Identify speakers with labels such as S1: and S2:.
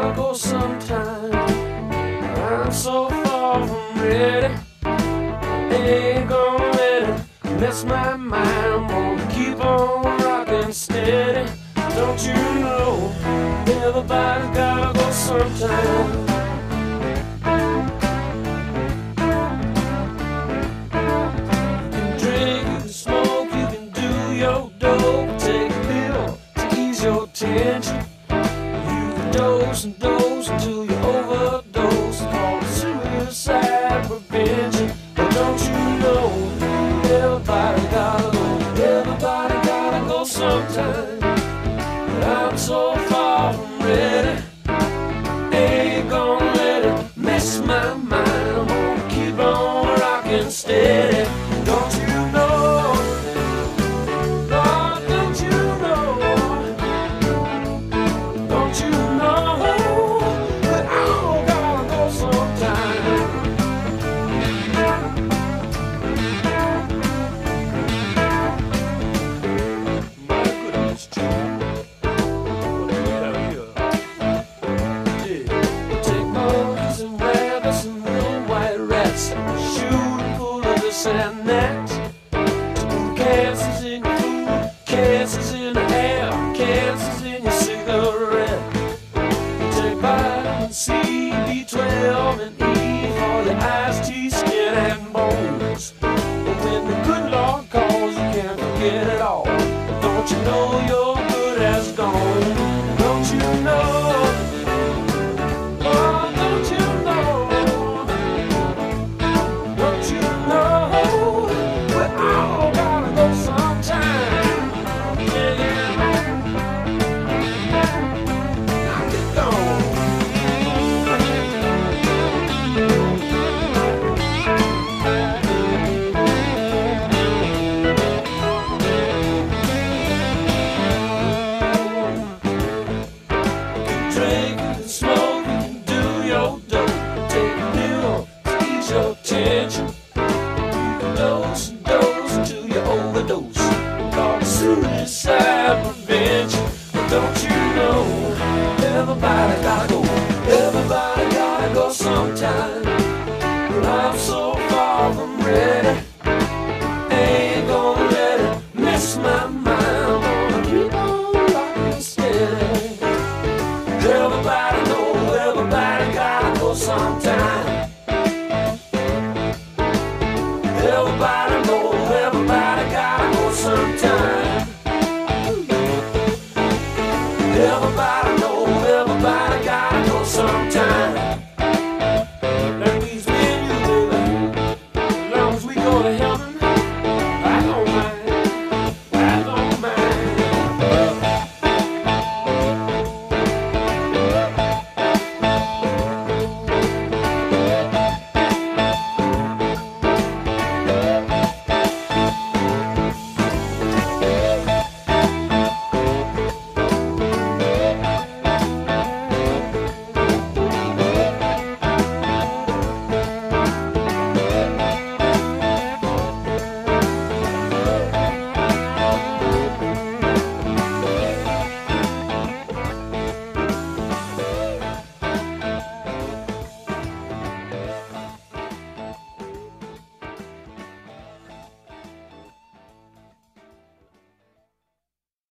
S1: gotta go sometime. I'm so far from ready. Ain't gonna let it mess my mind. I'm gonna keep on rocking steady. Don't you know everybody's gotta go sometime? You can drink, you can smoke, you can do your dope. Take a pill to ease your tension. You can dose and dose until you overdose. It's called suicide prevention. But don't you know everybody gotta go? Everybody gotta go sometime. But I'm so far from ready. Ain't gonna let it mess my mind. I'm gonna keep on rocking steady. Don't you know? Lord, don't you know? Don't you know that I gotta go sometime? My goodness, Joe. What do we have here? Yeah. Take monkeys and rabbits and little white rats. Shoot 'em full of this and that. Cancers in your food, cancers in the air, cancers in your cigarette. Take vitamin C, B12 and E for your eyes, teeth, skin and bones. But when the good Lord calls, you can't forget it all. Don't you know your good has gone? Don't you know? Oh, don't you know? Don't you know? We're all gotta go sometime. Yeah, yeah. Now get gone. Drink, you can smoke, you can do your dope. Take a pill to ease your tension. You can dose and dose until you overdose. Called suicide prevention. But don't you know everybody gotta go?